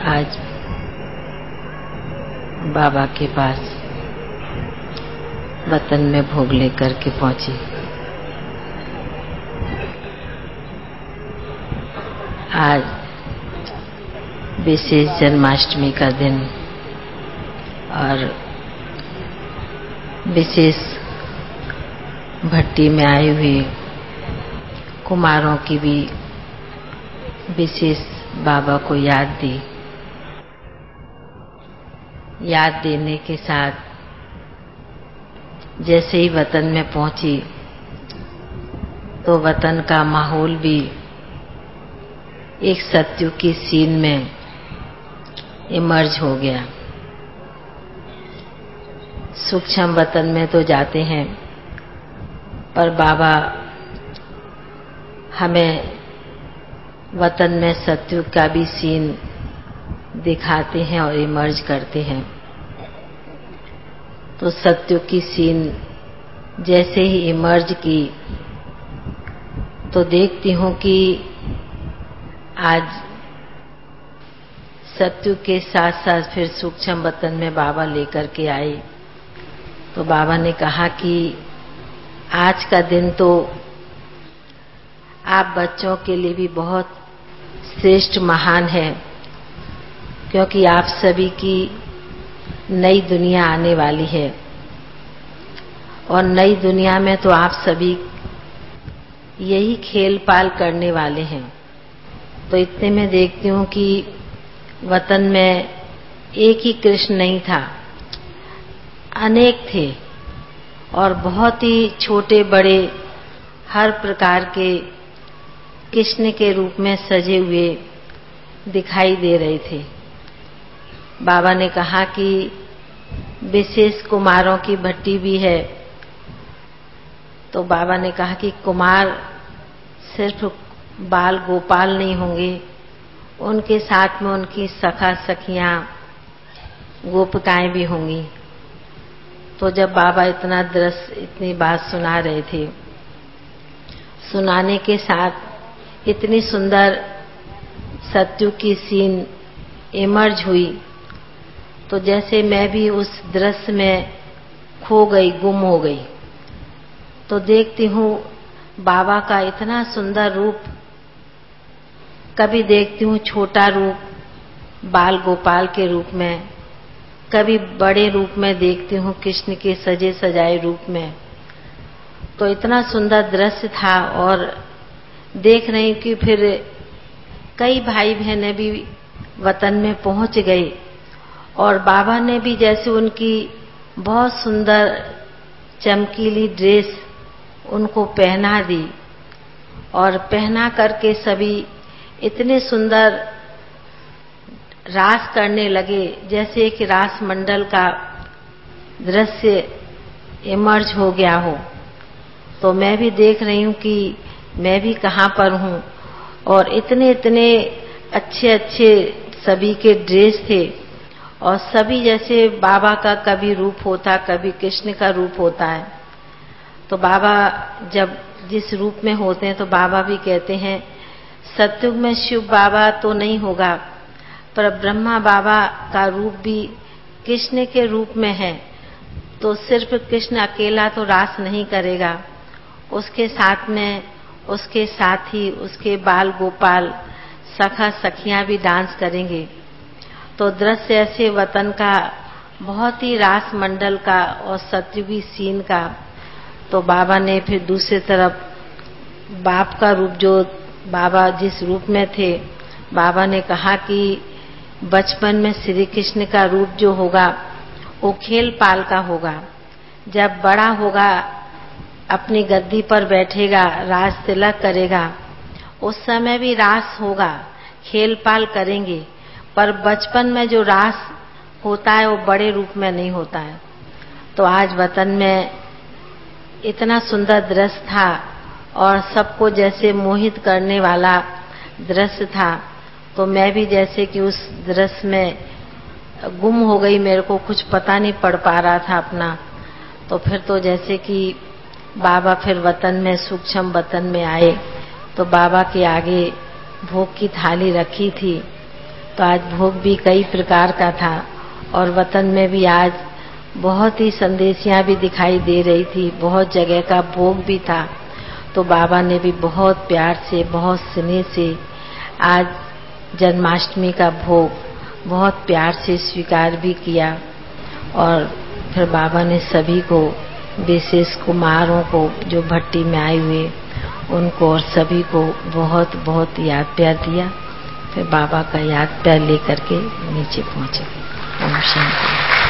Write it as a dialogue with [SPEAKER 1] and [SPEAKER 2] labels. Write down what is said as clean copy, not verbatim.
[SPEAKER 1] आज बाबा के पास वतन में भोग लेकर के पहुंची। आज विशेष जन्माष्टमी का दिन और विशेष भट्टी में आए हुए कुमारों की भी विशेष बाबा को याद दी। याद देने के साथ जैसे ही वतन में पहुंची तो वतन का माहौल भी एक सत्युग की सीन में इमर्ज हो गया। सूक्ष्म वतन में तो जाते हैं पर बाबा हमें वतन में सत्युग का भी सीन दिखाते हैं और इमर्ज करते हैं। तो सत्युग की सीन जैसे ही इमर्ज की तो देखती हूँ कि आज सत्युग के साथ साथ फिर सूक्ष्म वतन में बाबा लेकर के आई। तो बाबा ने कहा कि आज का दिन तो आप बच्चों के लिए भी बहुत श्रेष्ठ महान है, क्योंकि आप सभी की नई दुनिया आने वाली है और नई दुनिया में तो आप सभी यही खेल पाल करने वाले हैं। तो इतने में देखती हूँ कि वतन में एक ही कृष्ण नहीं था, अनेक थे और बहुत ही छोटे बड़े हर प्रकार के कृष्ण के रूप में सजे हुए दिखाई दे रहे थे। बाबा ने कहा कि विशेष कुमारों की भट्टी भी है। तो बाबा ने कहा कि कुमार सिर्फ बाल गोपाल नहीं होंगे, उनके साथ में उनकी सखा सखियां गोपिकाएं भी होंगी। तो जब बाबा इतना दृश्य इतनी बात सुना रहे थे, सुनाने के साथ इतनी सुंदर सत्युग की सीन इमर्ज हुई, तो जैसे मैं भी उस दृश्य में खो गई, गुम हो गई। तो देखती हूँ बाबा का इतना सुंदर रूप, कभी देखती हूँ छोटा रूप बाल गोपाल के रूप में, कभी बड़े रूप में देखती हूँ कृष्ण के सजे सजाए रूप में। तो इतना सुंदर दृश्य था और देख रही कि फिर कई भाई बहनें भी वतन में पहुंच गए और बाबा ने भी जैसे उनकी बहुत सुंदर चमकीली ड्रेस उनको पहना दी और पहना करके सभी इतने सुंदर रास करने लगे, जैसे एक रास मंडल का दृश्य इमर्ज हो गया हो। तो मैं भी देख रही हूँ कि मैं भी कहाँ पर हूँ और इतने इतने अच्छे अच्छे सभी के ड्रेस थे और सभी जैसे बाबा का कभी रूप होता, कभी कृष्ण का रूप होता है। तो बाबा जब जिस रूप में होते हैं तो बाबा भी कहते हैं सत्युग में शिव बाबा तो नहीं होगा, पर ब्रह्मा बाबा का रूप भी कृष्ण के रूप में है। तो सिर्फ कृष्ण अकेला तो रास नहीं करेगा, उसके साथ में उसके साथी, उसके बाल गोपाल सखा सखियां भी डांस करेंगे। तो दृश्य ऐसे वतन का बहुत ही रास मंडल का और सत्युगी सीन का। तो बाबा ने फिर दूसरी तरफ बाप का रूप, जो बाबा जिस रूप में थे, बाबा ने कहा कि बचपन में श्री कृष्ण का रूप जो होगा वो खेल पाल का होगा, जब बड़ा होगा अपनी गद्दी पर बैठेगा, राज तिलक करेगा, उस समय भी रास होगा, खेल पाल करेंगे, पर बचपन में जो रास होता है वो बड़े रूप में नहीं होता है। तो आज वतन में इतना सुंदर दृश्य था और सबको जैसे मोहित करने वाला दृश्य था। तो मैं भी जैसे कि उस दृश्य में गुम हो गई, मेरे को कुछ पता नहीं पड़ पा रहा था अपना। तो फिर तो जैसे कि बाबा फिर वतन में सूक्ष्म वतन में आए तो बाबा के आगे भोग की थाली रखी थी। तो आज भोग भी कई प्रकार का था और वतन में भी आज बहुत ही संदेशियां भी दिखाई दे रही थी, बहुत जगह का भोग भी था। तो बाबा ने भी बहुत प्यार से, बहुत स्नेह से आज जन्माष्टमी का भोग बहुत प्यार से स्वीकार भी किया। और फिर बाबा ने सभी को, विशेष कुमारों को जो भट्टी में आए हुए उनको और सभी को बहुत बहुत याद प्यार दिया। फिर बाबा का याद प्यार लेकर के नीचे पहुंचे। ओम शांति।